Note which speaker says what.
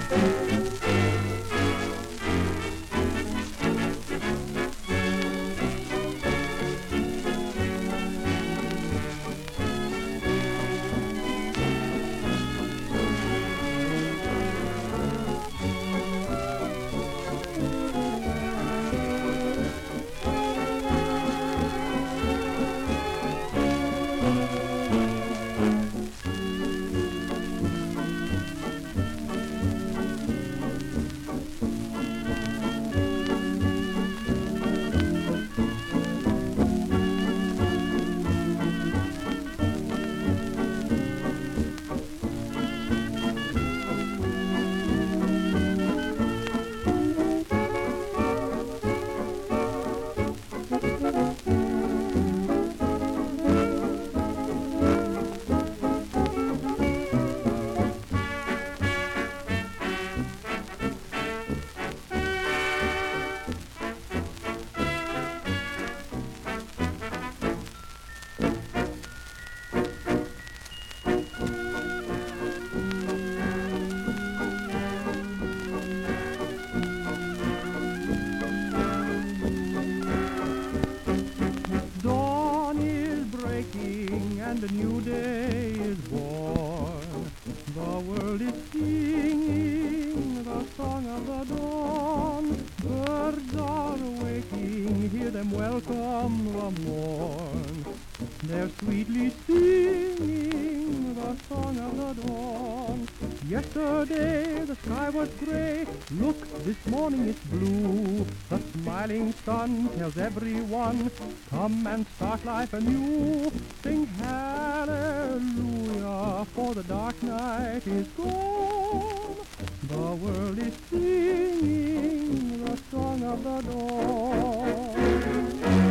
Speaker 1: And a new day is born. The world is singing the song of the dawn. Birds are waking, hear them welcome the morn. They're sweetly singing the song of the dawn. Yesterday the sky was gray, look, this morning it's blue. The smiling sun tells everyone, come and start life anew. Sing hallelujah, for the dark night is gone. The world is singing the song of the dawn.